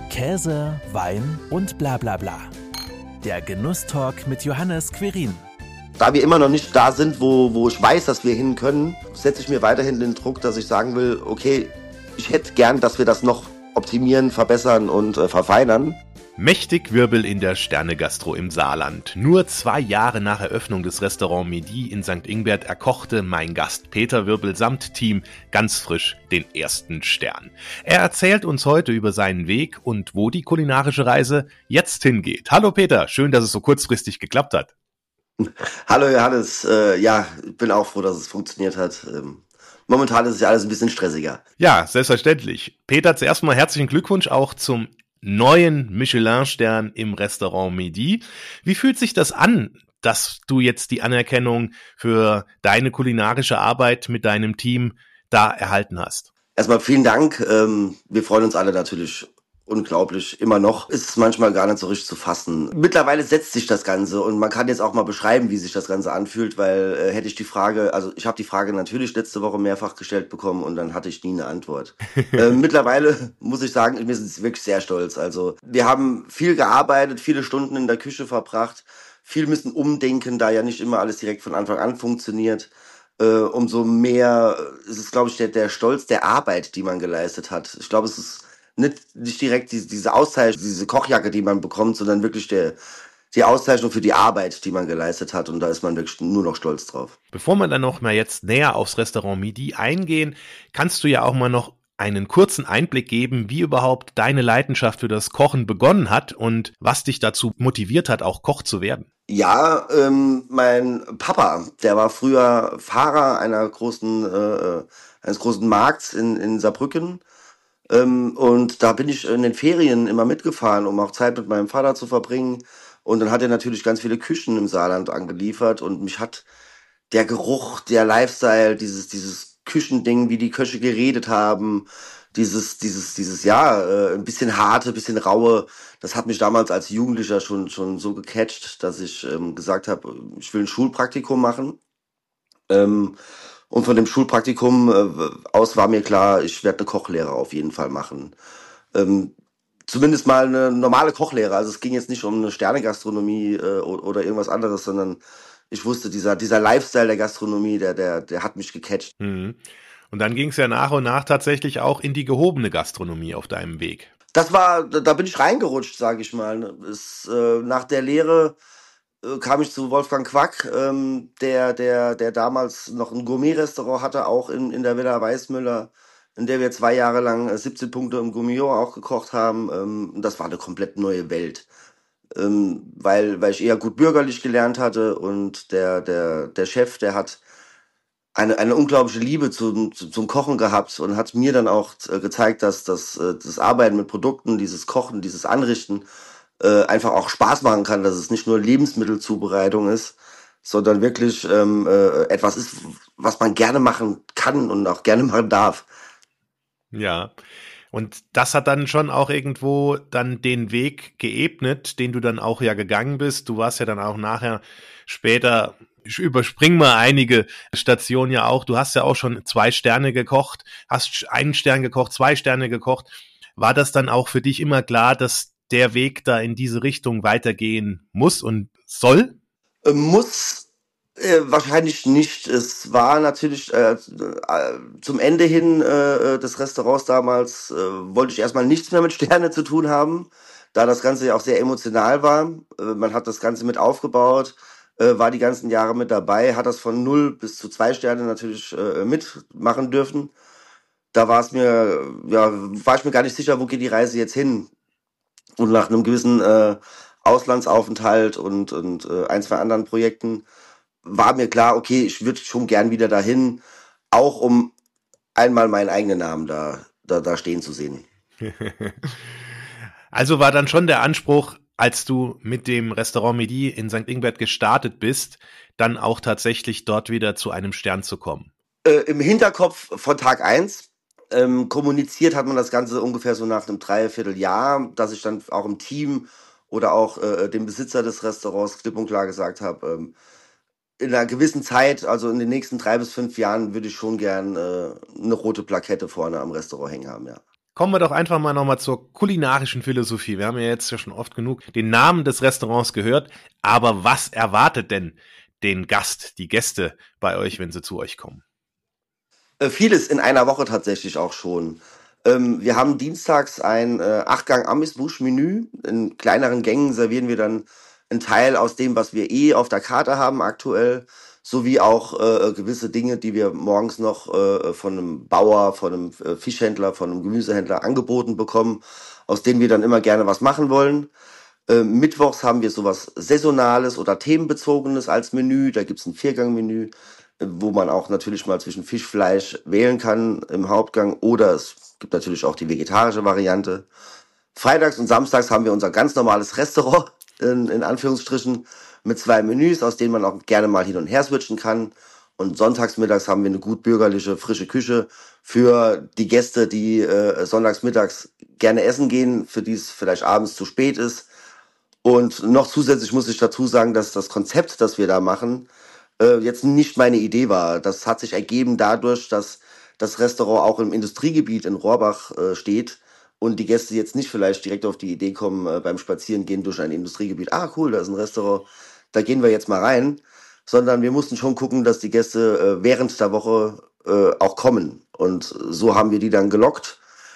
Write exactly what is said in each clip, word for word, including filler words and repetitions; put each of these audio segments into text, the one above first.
Käse, Wein und bla bla bla. Der Genusstalk mit Johannes Querin. Da wir immer noch nicht da sind, wo, wo ich weiß, dass wir hin können, setze ich mir weiterhin den Druck, dass ich sagen will, okay, ich hätte gern, dass wir das noch optimieren, verbessern und äh, verfeinern. Mächtig Wirbel in der Sterne-Gastro im Saarland. Nur zwei Jahre nach Eröffnung des Restaurant Midi in Sankt Ingbert erkochte mein Gast Peter Wirbel samt Team ganz frisch den ersten Stern. Er erzählt uns heute über seinen Weg und wo die kulinarische Reise jetzt hingeht. Hallo Peter, schön, dass es so kurzfristig geklappt hat. Hallo Johannes, äh, ja, ich bin auch froh, dass es funktioniert hat. Ähm, momentan ist es ja alles ein bisschen stressiger. Ja, selbstverständlich. Peter, zuerst mal herzlichen Glückwunsch auch zum neuen Michelin-Stern im Restaurant Midi. Wie fühlt sich das an, dass du jetzt die Anerkennung für deine kulinarische Arbeit mit deinem Team da erhalten hast? Erstmal vielen Dank. Ähm, wir freuen uns alle natürlich unglaublich. Immer noch ist es manchmal gar nicht so richtig zu fassen. Mittlerweile setzt sich das Ganze und man kann jetzt auch mal beschreiben, wie sich das Ganze anfühlt, weil äh, hätte ich die Frage, also ich habe die Frage natürlich letzte Woche mehrfach gestellt bekommen und dann hatte ich nie eine Antwort. äh, mittlerweile muss ich sagen, wir sind wirklich sehr stolz. Also wir haben viel gearbeitet, viele Stunden in der Küche verbracht, viel müssen umdenken, da ja nicht immer alles direkt von Anfang an funktioniert. Äh, umso mehr ist es, glaube ich, der, der Stolz der Arbeit, die man geleistet hat. Ich glaube, es ist nicht, nicht direkt diese, diese Auszeichnung, diese Kochjacke, die man bekommt, sondern wirklich der, die Auszeichnung für die Arbeit, die man geleistet hat. Und da ist man wirklich nur noch stolz drauf. Bevor wir dann noch mal jetzt näher aufs Restaurant Midi eingehen, kannst du ja auch mal noch einen kurzen Einblick geben, wie überhaupt deine Leidenschaft für das Kochen begonnen hat und was dich dazu motiviert hat, auch Koch zu werden. Ja, ähm, mein Papa, der war früher Fahrer einer großen, äh, eines großen Markts in, in Saarbrücken. Ähm, und da bin ich in den Ferien immer mitgefahren, um auch Zeit mit meinem Vater zu verbringen. Und dann hat er natürlich ganz viele Küchen im Saarland angeliefert und mich hat der Geruch, der Lifestyle, dieses, dieses Küchending, wie die Köche geredet haben, dieses, dieses, dieses, ja, äh, ein bisschen harte, ein bisschen raue, das hat mich damals als Jugendlicher schon, schon so gecatcht, dass ich ähm, gesagt habe, ich will ein Schulpraktikum machen. Ähm, Und von dem Schulpraktikum äh, aus war mir klar, ich werde eine Kochlehre auf jeden Fall machen. Ähm, zumindest mal eine normale Kochlehre. Also es ging jetzt nicht um eine Sternegastronomie äh, oder, oder irgendwas anderes, sondern ich wusste, dieser, dieser Lifestyle der Gastronomie, der, der, der hat mich gecatcht. Mhm. Und dann ging es ja nach und nach tatsächlich auch in die gehobene Gastronomie auf deinem Weg. Das war, da bin ich reingerutscht, sage ich mal. Es, äh, nach der Lehre kam ich zu Wolfgang Quack, ähm, der, der, der damals noch ein Gourmet-Restaurant hatte, auch in, in der Villa Weißmüller, in der wir zwei Jahre lang siebzehn Punkte im Gourmillon auch gekocht haben. Ähm, das war eine komplett neue Welt, ähm, weil, weil ich eher gut bürgerlich gelernt hatte und der, der, der Chef, der hat eine, eine unglaubliche Liebe zum, zum Kochen gehabt und hat mir dann auch gezeigt, dass das, das Arbeiten mit Produkten, dieses Kochen, dieses Anrichten, Äh, einfach auch Spaß machen kann, dass es nicht nur Lebensmittelzubereitung ist, sondern wirklich ähm, äh, etwas ist, was man gerne machen kann und auch gerne machen darf. Ja, und das hat dann schon auch irgendwo dann den Weg geebnet, den du dann auch ja gegangen bist. Du warst ja dann auch nachher später, ich überspring mal einige Stationen ja auch, du hast ja auch schon zwei Sterne gekocht, hast einen Stern gekocht, zwei Sterne gekocht. War das dann auch für dich immer klar, dass der Weg da in diese Richtung weitergehen muss und soll? Äh, muss äh, wahrscheinlich nicht. Es war natürlich äh, äh, zum Ende hin äh, des Restaurants damals, äh, wollte ich erstmal nichts mehr mit Sterne zu tun haben, da das Ganze ja auch sehr emotional war. Äh, man hat das Ganze mit aufgebaut, äh, war die ganzen Jahre mit dabei, hat das von null bis zu zwei Sterne natürlich äh, mitmachen dürfen. Da war es mir, ja, war ich mir gar nicht sicher, wo geht die Reise jetzt hin. Und nach einem gewissen äh, Auslandsaufenthalt und, und äh, ein, zwei anderen Projekten war mir klar, okay, ich würde schon gern wieder dahin, auch um einmal meinen eigenen Namen da, da, da stehen zu sehen. Also war dann schon der Anspruch, als du mit dem Restaurant Midi in Sankt Ingbert gestartet bist, dann auch tatsächlich dort wieder zu einem Stern zu kommen? Äh, Im Hinterkopf von Tag eins. Ähm, kommuniziert hat man das Ganze ungefähr so nach einem Dreivierteljahr, dass ich dann auch im Team oder auch äh, dem Besitzer des Restaurants klipp und klar gesagt habe, ähm, in einer gewissen Zeit, also in den nächsten drei bis fünf Jahren, würde ich schon gern äh, eine rote Plakette vorne am Restaurant hängen haben, ja. Kommen wir doch einfach mal nochmal zur kulinarischen Philosophie. Wir haben ja jetzt ja schon oft genug den Namen des Restaurants gehört, aber was erwartet denn den Gast, die Gäste bei euch, wenn sie zu euch kommen? Äh, vieles in einer Woche tatsächlich auch schon. Ähm, wir haben dienstags ein äh, Acht-Gang-Amüs-Busch-Menü. In kleineren Gängen servieren wir dann einen Teil aus dem, was wir eh auf der Karte haben aktuell, sowie auch äh, gewisse Dinge, die wir morgens noch äh, von einem Bauer, von einem äh, Fischhändler, von einem Gemüsehändler angeboten bekommen, aus denen wir dann immer gerne was machen wollen. Äh, mittwochs haben wir sowas Saisonales oder Themenbezogenes als Menü. Da gibt's ein Viergang-Menü, äh, wo man auch natürlich mal zwischen Fisch, Fleisch wählen kann im Hauptgang. Oder es gibt natürlich auch die vegetarische Variante. Freitags und samstags haben wir unser ganz normales Restaurant, in, in Anführungsstrichen, mit zwei Menüs, aus denen man auch gerne mal hin und her switchen kann. Und sonntags mittags haben wir eine gut bürgerliche, frische Küche für die Gäste, die äh, sonntags mittags gerne essen gehen, für die es vielleicht abends zu spät ist. Und noch zusätzlich muss ich dazu sagen, dass das Konzept, das wir da machen, äh, jetzt nicht meine Idee war. Das hat sich ergeben dadurch, dass das Restaurant auch im Industriegebiet in Rohrbach äh, steht und die Gäste jetzt nicht vielleicht direkt auf die Idee kommen, äh, beim Spazierengehen durch ein Industriegebiet, ah cool, da ist ein Restaurant, da gehen wir jetzt mal rein, sondern wir mussten schon gucken, dass die Gäste äh, während der Woche äh, auch kommen. Und so haben wir die dann gelockt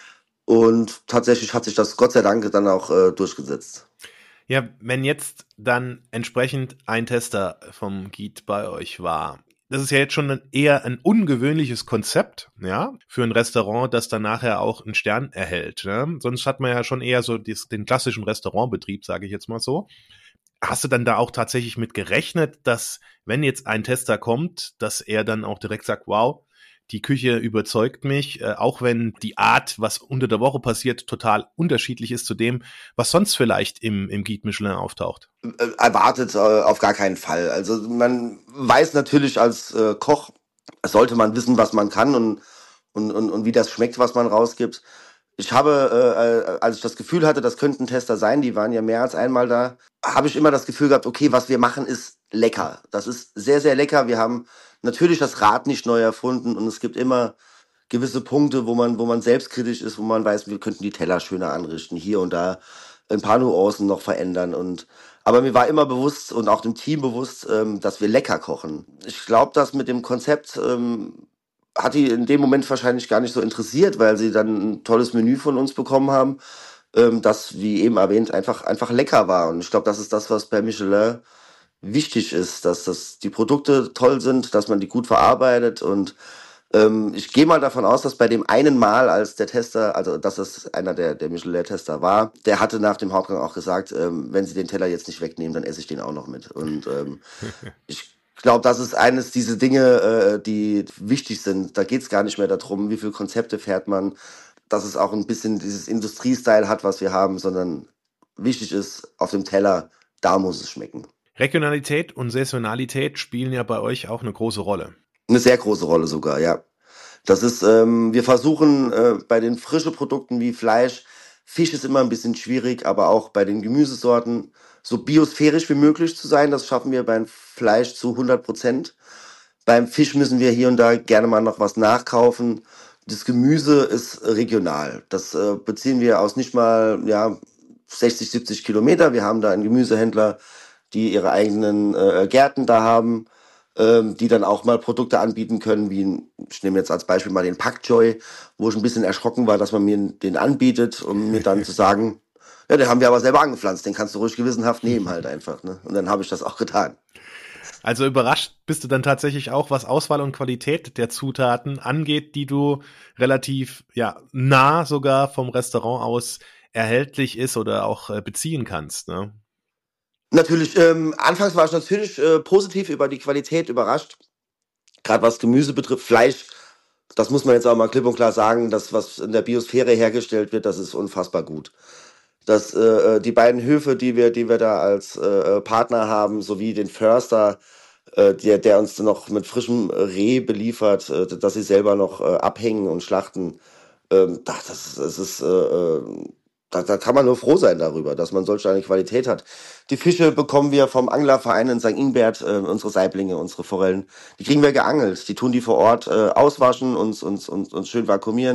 und tatsächlich hat sich das Gott sei Dank dann auch äh, durchgesetzt. Ja, wenn jetzt dann entsprechend ein Tester vom G I T bei euch war, das ist ja jetzt schon ein, eher ein ungewöhnliches Konzept, ja, für ein Restaurant, das dann nachher auch einen Stern erhält. Ne? Sonst hat man ja schon eher so dies, den klassischen Restaurantbetrieb, sage ich jetzt mal so. Hast du dann da auch tatsächlich mit gerechnet, dass, wenn jetzt ein Tester kommt, dass er dann auch direkt sagt, wow, die Küche überzeugt mich, äh, auch wenn die Art, was unter der Woche passiert, total unterschiedlich ist zu dem, was sonst vielleicht im, im Guide Michelin auftaucht? Äh, erwartet äh, auf gar keinen Fall. Also man weiß natürlich als äh, Koch, sollte man wissen, was man kann und, und, und, und wie das schmeckt, was man rausgibt. Ich habe, äh, als ich das Gefühl hatte, das könnten Tester sein, die waren ja mehr als einmal da, habe ich immer das Gefühl gehabt, okay, was wir machen, ist lecker. Das ist sehr, sehr lecker. Wir haben natürlich das Rad nicht neu erfunden und es gibt immer gewisse Punkte, wo man, wo man selbstkritisch ist, wo man weiß, wir könnten die Teller schöner anrichten, hier und da ein paar Nuancen noch verändern. Und aber mir war immer bewusst und auch dem Team bewusst, ähm, dass wir lecker kochen. Ich glaube, dass mit dem Konzept ähm, hat die in dem Moment wahrscheinlich gar nicht so interessiert, weil sie dann ein tolles Menü von uns bekommen haben, ähm, das, wie eben erwähnt, einfach einfach lecker war. Und ich glaube, das ist das, was bei Michelin wichtig ist, dass das die Produkte toll sind, dass man die gut verarbeitet. Und ähm, ich gehe mal davon aus, dass bei dem einen Mal, als der Tester, also dass es einer der der Michelin-Tester war, der hatte nach dem Hauptgang auch gesagt, ähm, wenn sie den Teller jetzt nicht wegnehmen, dann esse ich den auch noch mit. Und ähm, ich Ich glaube, das ist eines dieser Dinge, äh, die wichtig sind. Da geht es gar nicht mehr darum, wie viele Konzepte fährt man, dass es auch ein bisschen dieses Industriestyle hat, was wir haben, sondern wichtig ist, auf dem Teller, da muss es schmecken. Regionalität und Saisonalität spielen ja bei euch auch eine große Rolle. Eine sehr große Rolle sogar, ja. Das ist, ähm, wir versuchen äh, bei den frischen Produkten wie Fleisch, Fisch ist immer ein bisschen schwierig, aber auch bei den Gemüsesorten so biosphärisch wie möglich zu sein. Das schaffen wir beim Fleisch zu hundert Prozent. Beim Fisch müssen wir hier und da gerne mal noch was nachkaufen. Das Gemüse ist regional. Das äh, beziehen wir aus nicht mal ja sechzig, siebzig Kilometer. Wir haben da einen Gemüsehändler, die ihre eigenen äh, Gärten da haben, ähm, die dann auch mal Produkte anbieten können, wie, ich nehme jetzt als Beispiel mal den Pak Choi, wo ich ein bisschen erschrocken war, dass man mir den anbietet, um mir dann zu sagen, ja, den haben wir aber selber angepflanzt, den kannst du ruhig gewissenhaft nehmen halt einfach. Ne? Und dann habe ich das auch getan. Also überrascht bist du dann tatsächlich auch, was Auswahl und Qualität der Zutaten angeht, die du relativ ja nah sogar vom Restaurant aus erhältlich ist oder auch äh, beziehen kannst, ne? Natürlich, ähm, anfangs war ich natürlich äh, positiv über die Qualität überrascht. Gerade was Gemüse betrifft, Fleisch, das muss man jetzt auch mal klipp und klar sagen, das, was in der Biosphäre hergestellt wird, das ist unfassbar gut. Das, äh, die beiden Höfe, die wir, die wir da als äh, Partner haben, sowie den Förster, äh, der, der uns noch mit frischem Reh beliefert, äh, dass sie selber noch äh, abhängen und schlachten, ähm, das, das, das ist, äh, da, da kann man nur froh sein darüber, dass man solch eine Qualität hat. Die Fische bekommen wir vom Anglerverein in Sankt Ingbert, äh, unsere Saiblinge, unsere Forellen, die kriegen wir geangelt. Die tun die vor Ort äh, auswaschen, uns, uns, uns, uns schön vakuumieren.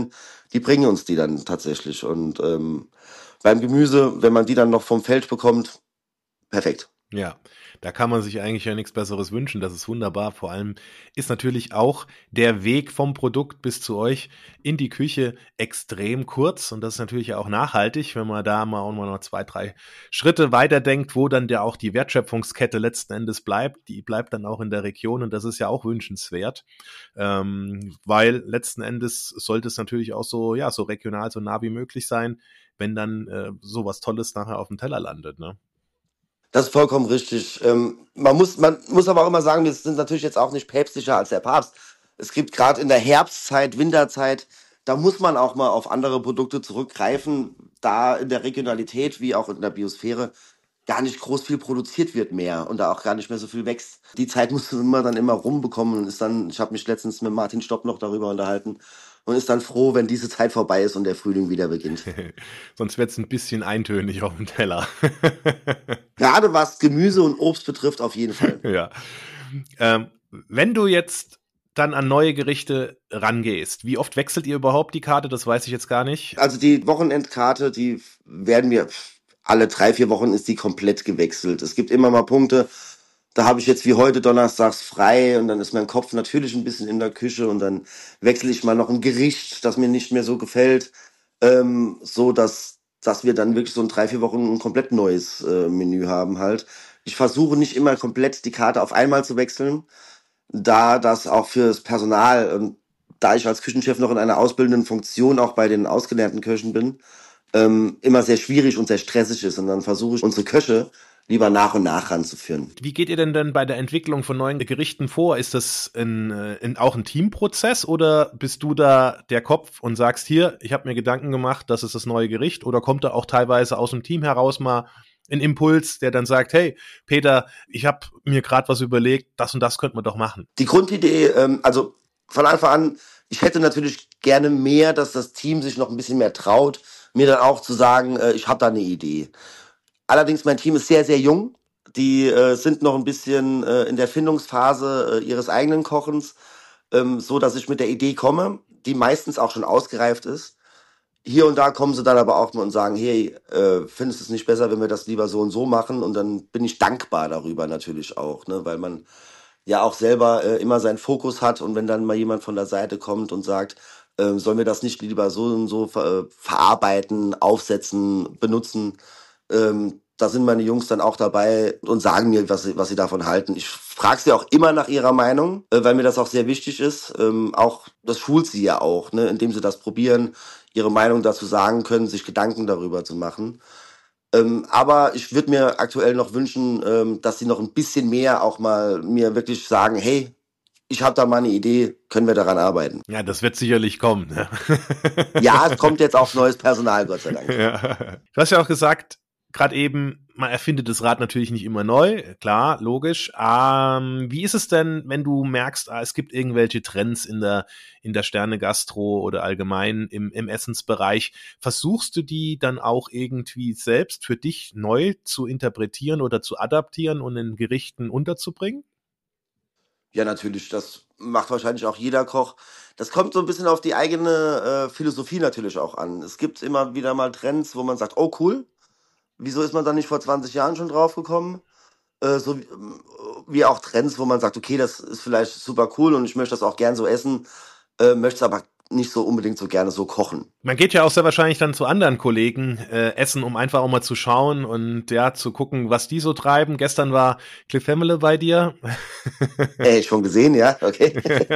die bringen uns die dann tatsächlich. Und ähm, beim Gemüse, wenn man die dann noch vom Feld bekommt, perfekt. Ja, da kann man sich eigentlich ja nichts Besseres wünschen. Das ist wunderbar. Vor allem ist natürlich auch der Weg vom Produkt bis zu euch in die Küche extrem kurz. Und das ist natürlich auch nachhaltig, wenn man da mal auch mal noch zwei, drei Schritte weiterdenkt, wo dann der auch die Wertschöpfungskette letzten Endes bleibt. Die bleibt dann auch in der Region und das ist ja auch wünschenswert. Ähm, weil letzten Endes sollte es natürlich auch so, ja, so regional, so nah wie möglich sein, wenn dann äh, sowas Tolles nachher auf dem Teller landet, ne? Das ist vollkommen richtig. Ähm, man muss, man muss aber auch immer sagen, wir sind natürlich jetzt auch nicht päpstlicher als der Papst. Es gibt gerade in der Herbstzeit, Winterzeit, da muss man auch mal auf andere Produkte zurückgreifen, da in der Regionalität wie auch in der Biosphäre gar nicht groß viel produziert wird mehr und da auch gar nicht mehr so viel wächst. Die Zeit muss man dann immer rumbekommen und ist dann, ich habe mich letztens mit Martin Stopp noch darüber unterhalten und ist dann froh, wenn diese Zeit vorbei ist und der Frühling wieder beginnt. Sonst wird es ein bisschen eintönig auf dem Teller. Gerade was Gemüse und Obst betrifft, auf jeden Fall. Ja. Ähm, wenn du jetzt dann an neue Gerichte rangehst, wie oft wechselt ihr überhaupt die Karte? Das weiß ich jetzt gar nicht. Also die Wochenendkarte, die werden wir alle drei, vier Wochen ist die komplett gewechselt. Es gibt immer mal Punkte, da habe ich jetzt wie heute donnerstags frei und dann ist mein Kopf natürlich ein bisschen in der Küche und dann wechsle ich mal noch ein Gericht, das mir nicht mehr so gefällt, ähm, so dass, dass wir dann wirklich so in drei, vier Wochen ein komplett neues äh, Menü haben halt. Ich versuche nicht immer komplett die Karte auf einmal zu wechseln, da das auch fürs Personal, und da ich als Küchenchef noch in einer ausbildenden Funktion auch bei den ausgelernten Köchen bin, ähm, immer sehr schwierig und sehr stressig ist. Und dann versuche ich, unsere Köche lieber nach und nach ranzuführen. Wie geht ihr denn dann bei der Entwicklung von neuen Gerichten vor? Ist das ein, ein, auch ein Teamprozess oder bist du da der Kopf und sagst, hier, ich habe mir Gedanken gemacht, das ist das neue Gericht, oder kommt da auch teilweise aus dem Team heraus mal ein Impuls, der dann sagt, hey, Peter, ich habe mir gerade was überlegt, das und das könnte man doch machen? Die Grundidee, ähm, also von Anfang an, ich hätte natürlich gerne mehr, dass das Team sich noch ein bisschen mehr traut, mir dann auch zu sagen, äh, ich habe da eine Idee. Allerdings, mein Team ist sehr, sehr jung. Die äh, sind noch ein bisschen äh, in der Findungsphase äh, ihres eigenen Kochens, ähm, so dass ich mit der Idee komme, die meistens auch schon ausgereift ist. Hier und da kommen sie dann aber auch mal und sagen, hey, äh, findest du es nicht besser, wenn wir das lieber so und so machen? Und dann bin ich dankbar darüber natürlich auch, ne, weil man ja auch selber äh, immer seinen Fokus hat und wenn dann mal jemand von der Seite kommt und sagt, äh, sollen wir das nicht lieber so und so ver verarbeiten, aufsetzen, benutzen, ähm, da sind meine Jungs dann auch dabei und sagen mir, was sie, was sie davon halten. Ich frage sie auch immer nach ihrer Meinung, äh, weil mir das auch sehr wichtig ist. Ähm, auch das schult sie ja auch, ne, indem sie das probieren, ihre Meinung dazu sagen können, sich Gedanken darüber zu machen. Ähm, aber ich würde mir aktuell noch wünschen, ähm, dass sie noch ein bisschen mehr auch mal mir wirklich sagen, hey, ich habe da mal eine Idee, können wir daran arbeiten. Ja, das wird sicherlich kommen. Ne? Ja, es kommt jetzt auch neues Personal, Gott sei Dank. Ja. Du hast ja auch gesagt, gerade eben, man erfindet das Rad natürlich nicht immer neu, klar, logisch. Ähm, wie ist es denn, wenn du merkst, ah, es gibt irgendwelche Trends in der in der Sterne-Gastro oder allgemein im, im Essensbereich? Versuchst du die dann auch irgendwie selbst für dich neu zu interpretieren oder zu adaptieren und in Gerichten unterzubringen? Ja, natürlich, das macht wahrscheinlich auch jeder Koch. Das kommt so ein bisschen auf die eigene äh, Philosophie natürlich auch an. Es gibt immer wieder mal Trends, wo man sagt, oh cool, wieso ist man da nicht vor zwanzig Jahren schon drauf gekommen? Äh, so wie, wie auch Trends, wo man sagt, okay, das ist vielleicht super cool und ich möchte das auch gern so essen, äh, möchte es aber nicht so unbedingt so gerne so kochen. Man geht ja auch sehr wahrscheinlich dann zu anderen Kollegen äh, essen, um einfach auch mal zu schauen und ja, zu gucken, was die so treiben. Gestern war Cliff Hemmele bei dir. Ey, schon gesehen, ja, okay.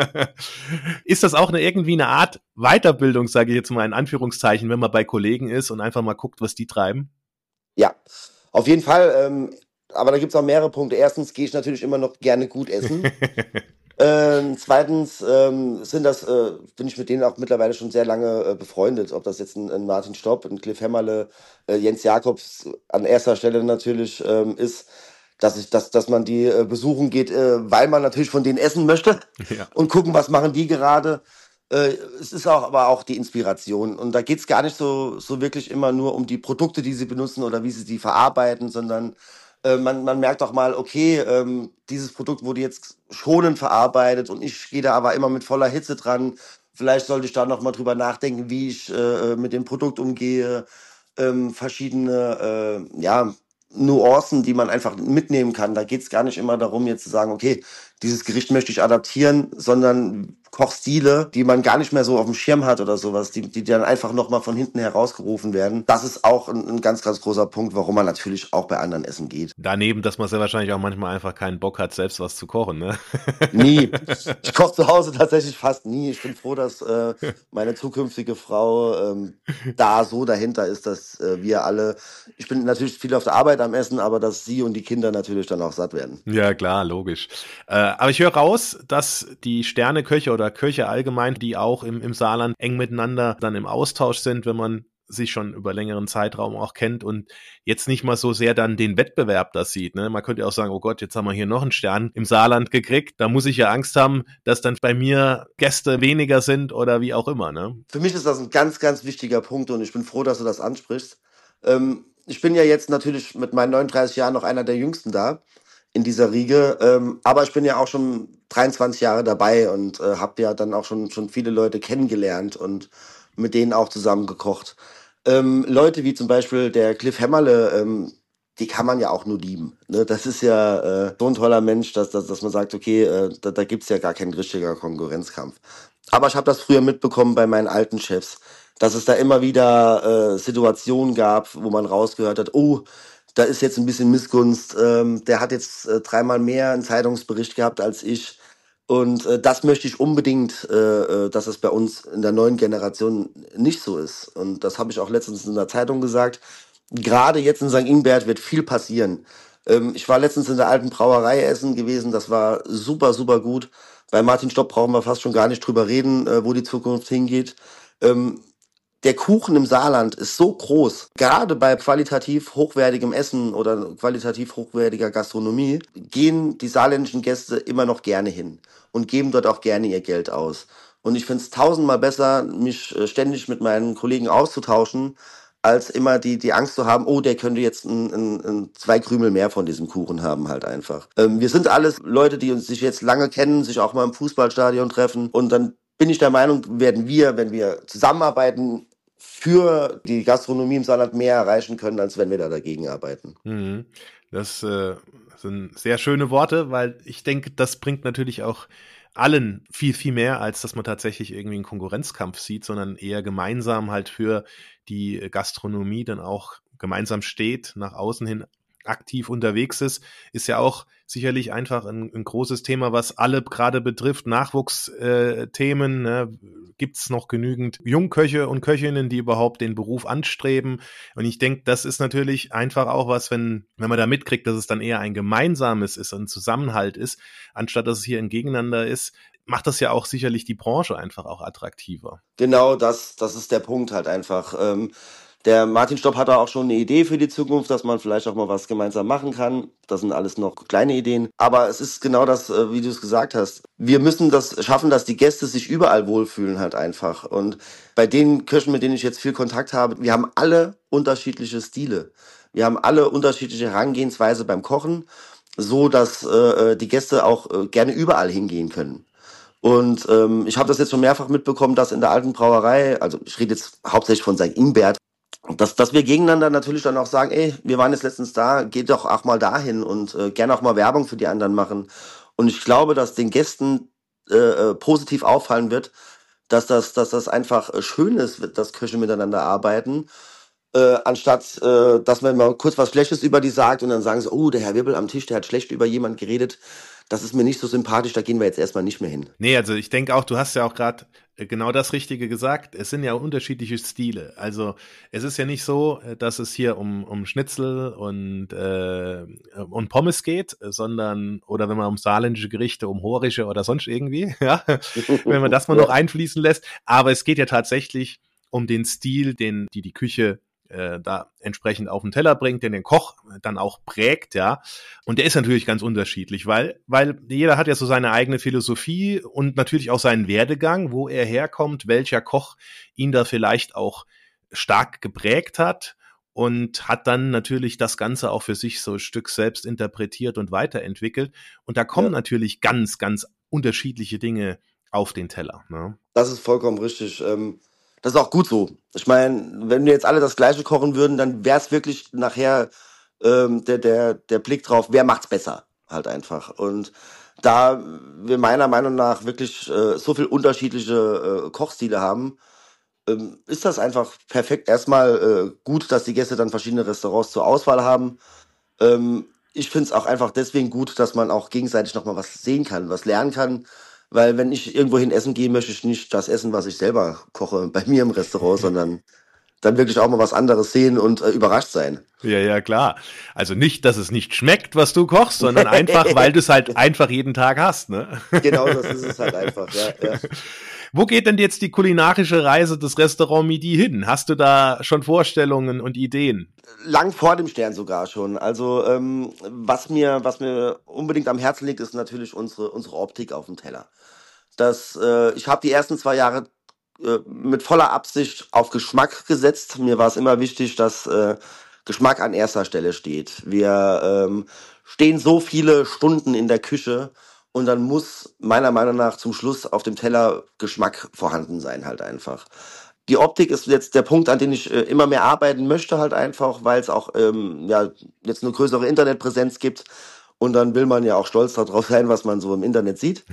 Ist das auch eine irgendwie eine Art Weiterbildung, sage ich jetzt mal in Anführungszeichen, wenn man bei Kollegen ist und einfach mal guckt, was die treiben? Ja, auf jeden Fall. Ähm, aber da gibt's auch mehrere Punkte. Erstens gehe ich natürlich immer noch gerne gut essen. Ähm, zweitens ähm, sind das, äh, bin ich mit denen auch mittlerweile schon sehr lange äh, befreundet. Ob das jetzt ein, ein Martin Stopp, ein Cliff Hemmerle, äh, Jens Jakobs an erster Stelle natürlich ähm, ist, dass ich, dass, dass man die äh, besuchen geht, äh, weil man natürlich von denen essen möchte Ja. und gucken, was machen die gerade. Äh, es ist auch aber auch die Inspiration. Und da geht's gar nicht so, so wirklich immer nur um die Produkte, die sie benutzen oder wie sie die verarbeiten, sondern äh, man, man merkt auch mal, okay, ähm, dieses Produkt wurde jetzt schonend verarbeitet und ich gehe da aber immer mit voller Hitze dran. Vielleicht sollte ich da nochmal drüber nachdenken, wie ich äh, mit dem Produkt umgehe. Ähm, verschiedene äh, ja, Nuancen, die man einfach mitnehmen kann. Da geht es gar nicht immer darum, jetzt zu sagen, okay, dieses Gericht möchte ich adaptieren, sondern Kochstile, die man gar nicht mehr so auf dem Schirm hat oder sowas, die, die dann einfach nochmal von hinten herausgerufen werden. Das ist auch ein, ein ganz, ganz großer Punkt, warum man natürlich auch bei anderen essen geht. Daneben, dass man sehr wahrscheinlich auch manchmal einfach keinen Bock hat, selbst was zu kochen, ne? Nie. Ich koche zu Hause tatsächlich fast nie. Ich bin froh, dass äh, meine zukünftige Frau ähm, da so dahinter ist, dass äh, wir alle, ich bin natürlich viel auf der Arbeit am Essen, aber dass sie und die Kinder natürlich dann auch satt werden. Ja, klar, logisch. Äh, aber ich höre raus, dass die Sterneköche oder Köche allgemein, die auch im, im Saarland eng miteinander dann im Austausch sind, wenn man sich schon über längeren Zeitraum auch kennt und jetzt nicht mal so sehr dann den Wettbewerb das sieht. Ne? Man könnte ja auch sagen, oh Gott, jetzt haben wir hier noch einen Stern im Saarland gekriegt. Da muss ich ja Angst haben, dass dann bei mir Gäste weniger sind oder wie auch immer. Ne? Für mich ist das ein ganz, ganz wichtiger Punkt und ich bin froh, dass du das ansprichst. Ähm, ich bin ja jetzt natürlich mit meinen neununddreißig Jahren noch einer der Jüngsten da in dieser Riege, ähm, aber ich bin ja auch schon dreiundzwanzig Jahre dabei und äh, habe ja dann auch schon, schon viele Leute kennengelernt und mit denen auch zusammen gekocht. Ähm, Leute wie zum Beispiel der Cliff Hämmerle, ähm, die kann man ja auch nur lieben. Ne? Das ist ja äh, so ein toller Mensch, dass, dass, dass man sagt, okay, äh, da, da gibt's ja gar keinen richtigen Konkurrenzkampf. Aber ich habe das früher mitbekommen bei meinen alten Chefs, dass es da immer wieder äh, Situationen gab, wo man rausgehört hat, oh, da ist jetzt ein bisschen Missgunst, ähm, der hat jetzt äh, dreimal mehr einen Zeitungsbericht gehabt als ich. Und äh, das möchte ich unbedingt, äh, dass es bei uns in der neuen Generation nicht so ist. Und das habe ich auch letztens in der Zeitung gesagt. Gerade jetzt in Sankt Ingbert wird viel passieren. Ähm, ich war letztens in der alten Brauerei essen gewesen. Das war super, super gut. Bei Martin Stopp brauchen wir fast schon gar nicht drüber reden, äh, wo die Zukunft hingeht. Ähm, der Kuchen im Saarland ist so groß, gerade bei qualitativ hochwertigem Essen oder qualitativ hochwertiger Gastronomie, gehen die saarländischen Gäste immer noch gerne hin und geben dort auch gerne ihr Geld aus. Und ich finde es tausendmal besser, mich äh, ständig mit meinen Kollegen auszutauschen, als immer die, die Angst zu haben, oh, der könnte jetzt ein, ein, ein zwei Krümel mehr von diesem Kuchen haben halt einfach. Ähm, wir sind alles Leute, die uns sich jetzt lange kennen, sich auch mal im Fußballstadion treffen und dann bin ich der Meinung, werden wir, wenn wir zusammenarbeiten, für die Gastronomie im Saarland mehr erreichen können, als wenn wir da dagegen arbeiten. Mhm. Das äh, sind sehr schöne Worte, weil ich denke, das bringt natürlich auch allen viel, viel mehr, als dass man tatsächlich irgendwie einen Konkurrenzkampf sieht, sondern eher gemeinsam halt für die Gastronomie dann auch gemeinsam steht, nach außen hin aktiv unterwegs ist, ist ja auch sicherlich einfach ein, ein großes Thema, was alle gerade betrifft. Nachwuchsthemen, ne? Gibt es noch genügend Jungköche und Köchinnen, die überhaupt den Beruf anstreben? Und ich denke, das ist natürlich einfach auch was, wenn wenn man da mitkriegt, dass es dann eher ein gemeinsames ist, ein Zusammenhalt ist, anstatt dass es hier ein Gegeneinander ist, macht das ja auch sicherlich die Branche einfach auch attraktiver. Genau, das, das ist der Punkt halt einfach. Ähm, Der Martin Stopp hat da auch schon eine Idee für die Zukunft, dass man vielleicht auch mal was gemeinsam machen kann. Das sind alles noch kleine Ideen. Aber es ist genau das, äh, wie du es gesagt hast. Wir müssen das schaffen, dass die Gäste sich überall wohlfühlen halt einfach. Und bei den Köchen, mit denen ich jetzt viel Kontakt habe, wir haben alle unterschiedliche Stile. Wir haben alle unterschiedliche Herangehensweise beim Kochen, so dass äh, die Gäste auch äh, gerne überall hingehen können. Und ähm, ich habe das jetzt schon mehrfach mitbekommen, dass in der alten Brauerei, also ich rede jetzt hauptsächlich von Sankt Ingbert, dass, dass wir gegeneinander natürlich dann auch sagen, ey, wir waren jetzt letztens da, geht doch auch mal dahin und äh, gerne auch mal Werbung für die anderen machen. Und ich glaube, dass den Gästen äh, äh, positiv auffallen wird, dass das, dass das einfach äh, schön ist, dass Köche miteinander arbeiten, äh, anstatt äh, dass man mal kurz was Schlechtes über die sagt und dann sagen sie, oh, der Herr Wirbel am Tisch, der hat schlecht über jemanden geredet. Das ist mir nicht so sympathisch, da gehen wir jetzt erstmal nicht mehr hin. Nee, also ich denke auch, du hast ja auch gerade genau das Richtige gesagt. Es sind ja unterschiedliche Stile. Also es ist ja nicht so, dass es hier um um Schnitzel und äh, um Pommes geht, sondern, oder wenn man um saarländische Gerichte, um horische oder sonst irgendwie, ja, wenn man das mal noch einfließen lässt. Aber es geht ja tatsächlich um den Stil, den die die Küche äh, da entsprechend auf den Teller bringt, den den Koch dann auch prägt, ja. Und der ist natürlich ganz unterschiedlich, weil weil jeder hat ja so seine eigene Philosophie und natürlich auch seinen Werdegang, wo er herkommt, welcher Koch ihn da vielleicht auch stark geprägt hat und hat dann natürlich das Ganze auch für sich so ein Stück selbst interpretiert und weiterentwickelt. Und da kommen ja natürlich ganz, ganz unterschiedliche Dinge auf den Teller. Ne? Das ist vollkommen richtig. Ähm, das ist auch gut so. Ich meine, wenn wir jetzt alle das Gleiche kochen würden, dann wäre es wirklich nachher ähm, der, der, der Blick drauf, wer macht's besser, halt einfach. Und da wir meiner Meinung nach wirklich äh, so viel unterschiedliche äh, Kochstile haben, ähm, ist das einfach perfekt. Erstmal äh, gut, dass die Gäste dann verschiedene Restaurants zur Auswahl haben. Ähm, ich finde es auch einfach deswegen gut, dass man auch gegenseitig nochmal was sehen kann, was lernen kann. Weil wenn ich irgendwohin essen gehe, möchte ich nicht das essen, was ich selber koche bei mir im Restaurant, sondern dann wirklich auch mal was anderes sehen und äh, überrascht sein. Ja, ja, klar. Also nicht, dass es nicht schmeckt, was du kochst, sondern einfach, weil du es halt einfach jeden Tag hast, ne? Genau, das ist es halt einfach, ja, ja. Wo geht denn jetzt die kulinarische Reise des Restaurant Midi hin? Hast du da schon Vorstellungen und Ideen? Lang vor dem Stern sogar schon. Also ähm, was mir was mir unbedingt am Herzen liegt, ist natürlich unsere unsere Optik auf dem Teller. Das äh, ich habe die ersten zwei Jahre äh, mit voller Absicht auf Geschmack gesetzt. Mir war es immer wichtig, dass äh, Geschmack an erster Stelle steht. Wir ähm, stehen so viele Stunden in der Küche und dann muss meiner Meinung nach zum Schluss auf dem Teller Geschmack vorhanden sein, halt einfach. Die Optik ist jetzt der Punkt, an den ich äh, immer mehr arbeiten möchte, halt einfach, weil es auch ähm, ja jetzt eine größere Internetpräsenz gibt. Und dann will man ja auch stolz darauf sein, was man so im Internet sieht.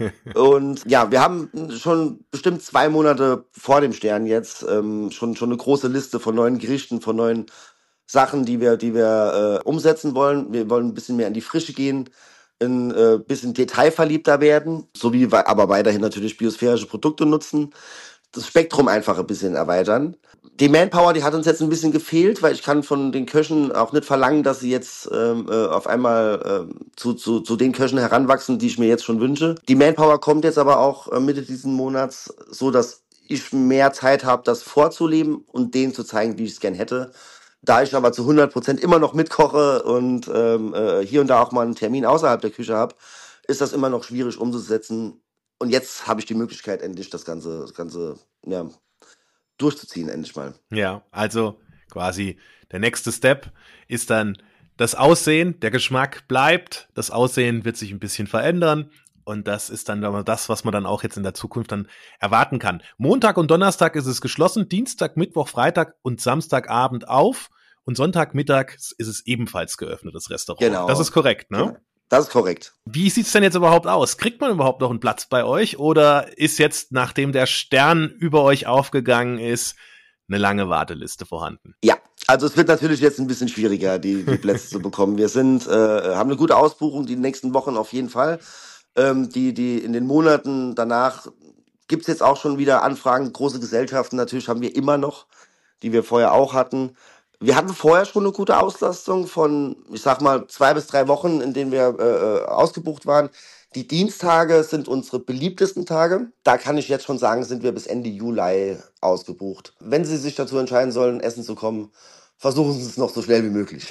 Und ja, wir haben schon bestimmt zwei Monate vor dem Stern jetzt ähm, schon schon eine große Liste von neuen Gerichten, von neuen Sachen, die wir die wir äh, umsetzen wollen. Wir wollen ein bisschen mehr in die Frische gehen, ein äh, bisschen detailverliebter werden, sowie wei- aber weiterhin natürlich biosphärische Produkte nutzen. Das Spektrum einfach ein bisschen erweitern. Die Manpower, die hat uns jetzt ein bisschen gefehlt, weil ich kann von den Köchen auch nicht verlangen, dass sie jetzt ähm, äh, auf einmal ähm, zu, zu, zu den Köchen heranwachsen, die ich mir jetzt schon wünsche. Die Manpower kommt jetzt aber auch äh, Mitte diesen Monats, so dass ich mehr Zeit habe, das vorzuleben und denen zu zeigen, wie ich es gern hätte. Da ich aber zu hundert Prozent immer noch mitkoche und ähm, äh, hier und da auch mal einen Termin außerhalb der Küche habe, ist das immer noch schwierig umzusetzen. Und jetzt habe ich die Möglichkeit, endlich das Ganze, das Ganze ja, durchzuziehen, endlich mal. Ja, also quasi der nächste Step ist dann das Aussehen, der Geschmack bleibt, das Aussehen wird sich ein bisschen verändern und das ist dann das, was man dann auch jetzt in der Zukunft dann erwarten kann. Montag und Donnerstag ist es geschlossen, Dienstag, Mittwoch, Freitag und Samstagabend auf und Sonntagmittag ist es ebenfalls geöffnet, das Restaurant. Genau. Das ist korrekt, ne? Genau. Das ist korrekt. Wie sieht's denn jetzt überhaupt aus? Kriegt man überhaupt noch einen Platz bei euch oder ist jetzt, nachdem der Stern über euch aufgegangen ist, eine lange Warteliste vorhanden? Ja, also es wird natürlich jetzt ein bisschen schwieriger, die, die Plätze zu bekommen. Wir sind, äh, haben eine gute Ausbuchung die nächsten Wochen auf jeden Fall. Ähm, die, die in den Monaten danach gibt's jetzt auch schon wieder Anfragen. Große Gesellschaften natürlich haben wir immer noch, die wir vorher auch hatten. Wir hatten vorher schon eine gute Auslastung von, ich sag mal, zwei bis drei Wochen, in denen wir äh, ausgebucht waren. Die Dienstage sind unsere beliebtesten Tage. Da kann ich jetzt schon sagen, sind wir bis Ende Juli ausgebucht. Wenn Sie sich dazu entscheiden sollen, essen zu kommen, versuchen Sie es noch so schnell wie möglich.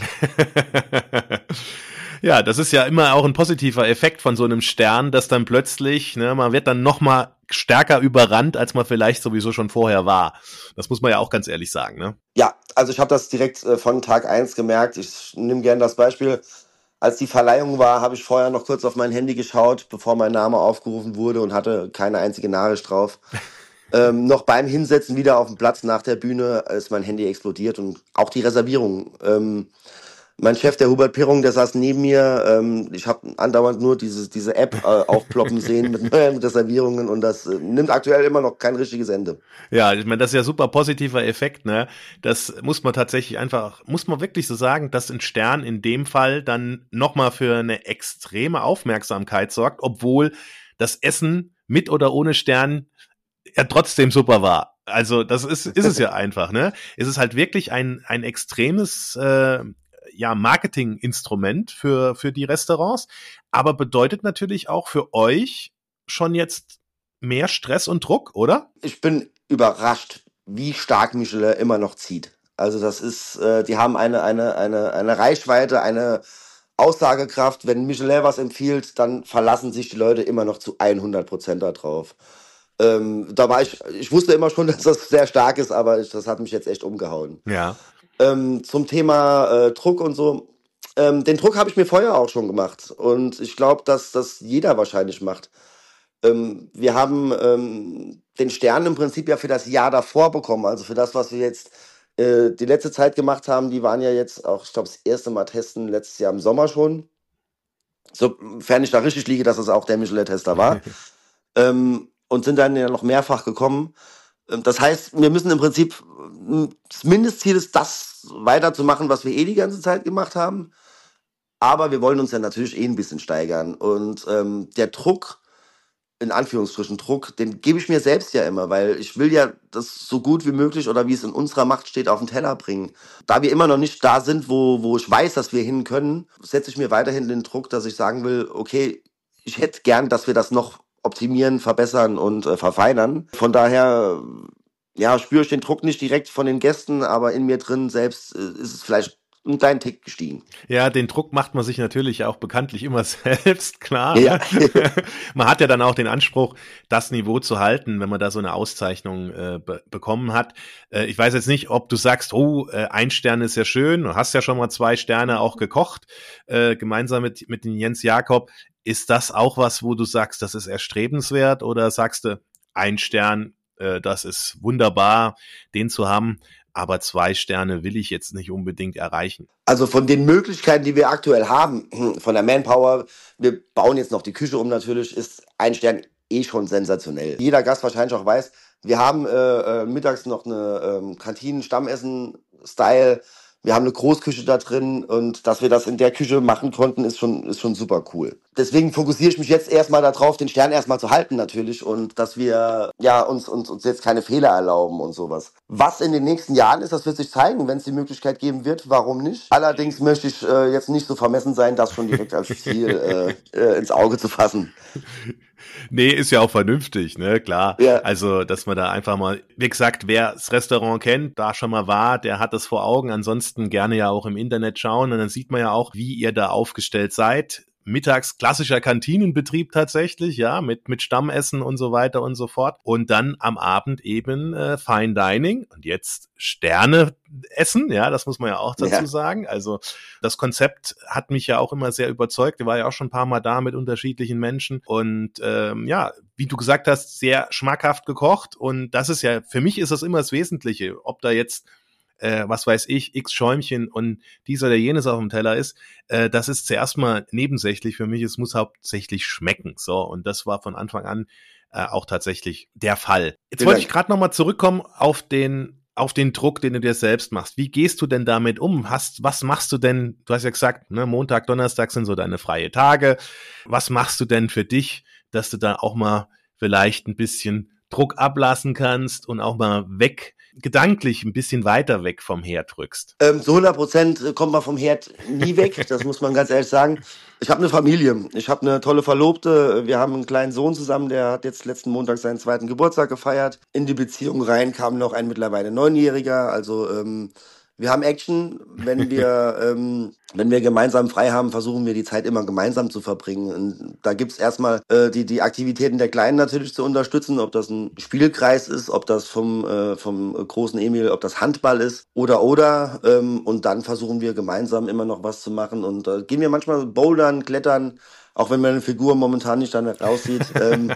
Ja, das ist ja immer auch ein positiver Effekt von so einem Stern, dass dann plötzlich, ne, man wird dann noch mal stärker überrannt, als man vielleicht sowieso schon vorher war. Das muss man ja auch ganz ehrlich sagen, ne? Ja, also ich habe das direkt äh, von Tag eins gemerkt. Ich nehme gerne das Beispiel. Als die Verleihung war, habe ich vorher noch kurz auf mein Handy geschaut, bevor mein Name aufgerufen wurde und hatte keine einzige Nachricht drauf. ähm, noch beim Hinsetzen wieder auf dem Platz nach der Bühne ist mein Handy explodiert und auch die Reservierung. Ähm, mein Chef, der Hubert Pirrung, der saß neben mir. Ähm, ich habe andauernd nur diese, diese App äh, aufploppen sehen mit neuen Reservierungen und das äh, nimmt aktuell immer noch kein richtiges Ende. Ja, ich meine, das ist ja super positiver Effekt, ne? Das muss man tatsächlich einfach, muss man wirklich so sagen, dass ein Stern in dem Fall dann nochmal für eine extreme Aufmerksamkeit sorgt, obwohl das Essen mit oder ohne Stern ja trotzdem super war. Also das ist, ist es ja einfach, ne? Es ist halt wirklich ein, ein extremes äh, ja, Marketinginstrument für, für die Restaurants, aber bedeutet natürlich auch für euch schon jetzt mehr Stress und Druck, oder? Ich bin überrascht, wie stark Michelin immer noch zieht. Also das ist, äh, die haben eine, eine, eine, eine Reichweite, eine Aussagekraft. Wenn Michelin was empfiehlt, dann verlassen sich die Leute immer noch zu hundert Prozent darauf. Ähm, da war ich, ich wusste immer schon, dass das sehr stark ist, aber ich, das hat mich jetzt echt umgehauen. Ja. Ähm, zum Thema äh, Druck und so. Ähm, den Druck habe ich mir vorher auch schon gemacht. Und ich glaube, dass das jeder wahrscheinlich macht. Ähm, wir haben ähm, den Stern im Prinzip ja für das Jahr davor bekommen, also für das, was wir jetzt äh, die letzte Zeit gemacht haben. Die waren ja jetzt auch, ich glaube, das erste Mal testen letztes Jahr im Sommer schon. Sofern ich da richtig liege, dass es auch der Michelin-Tester war. ähm, und sind dann ja noch mehrfach gekommen. Das heißt, wir müssen im Prinzip, das Mindestziel ist, das weiterzumachen, was wir eh die ganze Zeit gemacht haben. Aber wir wollen uns ja natürlich eh ein bisschen steigern. Und ähm, der Druck, in Anführungsstrichen Druck, den gebe ich mir selbst ja immer, weil ich will ja das so gut wie möglich oder wie es in unserer Macht steht, auf den Teller bringen. Da wir immer noch nicht da sind, wo, wo ich weiß, dass wir hin können, setze ich mir weiterhin den Druck, dass ich sagen will, okay, ich hätte gern, dass wir das noch optimieren, verbessern und äh, verfeinern. Von daher, ja, spüre ich den Druck nicht direkt von den Gästen, aber in mir drin selbst äh, ist es vielleicht einen kleinen Tick gestiegen. Ja, den Druck macht man sich natürlich auch bekanntlich immer selbst, klar. Ja. Man hat ja dann auch den Anspruch, das Niveau zu halten, wenn man da so eine Auszeichnung äh, be- bekommen hat. Äh, ich weiß jetzt nicht, ob du sagst, oh, äh, ein Stern ist ja schön, du hast ja schon mal zwei Sterne auch gekocht, äh, gemeinsam mit, mit den Jens Jakob. Ist das auch was, wo du sagst, das ist erstrebenswert, oder sagst du, ein Stern, äh, das ist wunderbar, den zu haben, aber zwei Sterne will ich jetzt nicht unbedingt erreichen? Also von den Möglichkeiten, die wir aktuell haben, von der Manpower, wir bauen jetzt noch die Küche um natürlich, ist ein Stern eh schon sensationell. Jeder Gast wahrscheinlich auch weiß, wir haben äh, mittags noch eine äh, Kantinen-Stammessen-Style. Wir haben eine Großküche da drin und dass wir das in der Küche machen konnten, ist schon ist schon super cool. Deswegen fokussiere ich mich jetzt erstmal darauf, den Stern erstmal zu halten natürlich und dass wir ja uns, uns, uns jetzt keine Fehler erlauben und sowas. Was in den nächsten Jahren ist, das wird sich zeigen, wenn es die Möglichkeit geben wird, warum nicht. Allerdings möchte ich äh, jetzt nicht so vermessen sein, das schon direkt als Ziel äh, äh, ins Auge zu fassen. Nee, ist ja auch vernünftig, ne, klar. Ja. Also, dass man da einfach mal, wie gesagt, wer das Restaurant kennt, da schon mal war, der hat das vor Augen. Ansonsten gerne ja auch im Internet schauen und dann sieht man ja auch, wie ihr da aufgestellt seid. Mittags klassischer Kantinenbetrieb tatsächlich, ja, mit mit Stammessen und so weiter und so fort. Und dann am Abend eben äh, Fine Dining und jetzt Sterne essen, ja, das muss man ja auch dazu Ja. sagen. Also das Konzept hat mich ja auch immer sehr überzeugt. Ich war ja auch schon ein paar Mal da mit unterschiedlichen Menschen und ähm, ja, wie du gesagt hast, sehr schmackhaft gekocht und das ist ja, für mich ist das immer das Wesentliche, ob da jetzt Äh, was weiß ich, x Schäumchen und dies oder jenes auf dem Teller ist, äh, das ist zuerst mal nebensächlich für mich, es muss hauptsächlich schmecken, so, und das war von Anfang an äh, auch tatsächlich der Fall. Jetzt Vielen wollte Dank. ich gerade nochmal zurückkommen auf den auf den Druck, den du dir selbst machst. Wie gehst du denn damit um? Hast, was machst du denn, du hast ja gesagt, ne, Montag, Donnerstag sind so deine freie Tage, was machst du denn für dich, dass du da auch mal vielleicht ein bisschen Druck ablassen kannst und auch mal weg, gedanklich ein bisschen weiter weg vom Herd rückst? Ähm, zu hundert Prozent kommt man vom Herd nie weg, das muss man ganz ehrlich sagen. Ich habe eine Familie, ich habe eine tolle Verlobte, wir haben einen kleinen Sohn zusammen, der hat jetzt letzten Montag seinen zweiten Geburtstag gefeiert. In die Beziehung rein kam noch ein mittlerweile Neunjähriger, also ähm, wir haben Action, wenn wir ähm, wenn wir gemeinsam frei haben, versuchen wir die Zeit immer gemeinsam zu verbringen. Und da gibt's erstmal äh, die die Aktivitäten der Kleinen natürlich zu unterstützen, ob das ein Spielkreis ist, ob das vom äh, vom großen Emil, ob das Handball ist oder oder ähm, und dann versuchen wir gemeinsam immer noch was zu machen und äh, gehen wir manchmal bouldern, klettern, auch wenn meine Figur momentan nicht danach aussieht. ähm,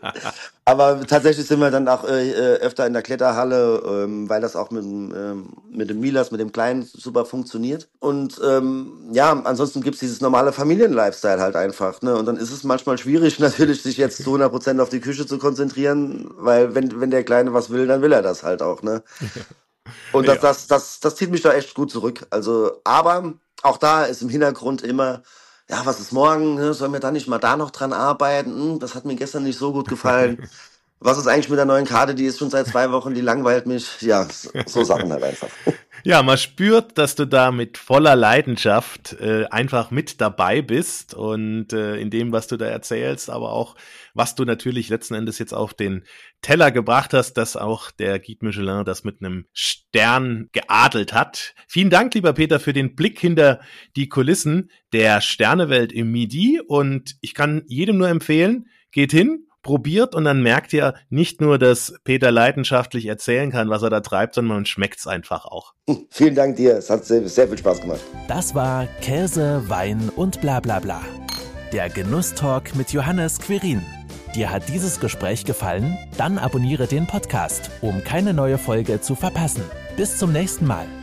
aber tatsächlich sind wir dann auch äh, öfter in der Kletterhalle, ähm, weil das auch mit, dem, ähm, mit dem Milas, mit dem Kleinen super funktioniert. Und ähm, ja, ansonsten gibt's dieses normale Familien-Lifestyle halt einfach. Ne? Und dann ist es manchmal schwierig, natürlich sich jetzt zu hundert Prozent auf die Küche zu konzentrieren, weil wenn wenn der Kleine was will, dann will er das halt auch. Ne? Und das, Ja. das, das, das zieht mich da echt gut zurück. Also, aber auch da ist im Hintergrund immer, ja, was ist morgen? Ne? Sollen wir da nicht mal da noch dran arbeiten? Hm, das hat mir gestern nicht so gut gefallen. Was ist eigentlich mit der neuen Karte? Die ist schon seit zwei Wochen, die langweilt mich. Ja, so, so Sachen halt einfach. Ja, man spürt, dass du da mit voller Leidenschaft äh, einfach mit dabei bist und äh, in dem, was du da erzählst, aber auch, was du natürlich letzten Endes jetzt auf den Teller gebracht hast, dass auch der Guide Michelin das mit einem Stern geadelt hat. Vielen Dank, lieber Peter, für den Blick hinter die Kulissen der Sternewelt im Midi und ich kann jedem nur empfehlen, geht hin, probiert und dann merkt ihr nicht nur, dass Peter leidenschaftlich erzählen kann, was er da treibt, sondern man schmeckt's einfach auch. Vielen Dank dir, es hat sehr, sehr viel Spaß gemacht. Das war Käse, Wein und bla bla bla. Der Genusstalk mit Johannes Quirin. Dir hat dieses Gespräch gefallen? Dann abonniere den Podcast, um keine neue Folge zu verpassen. Bis zum nächsten Mal.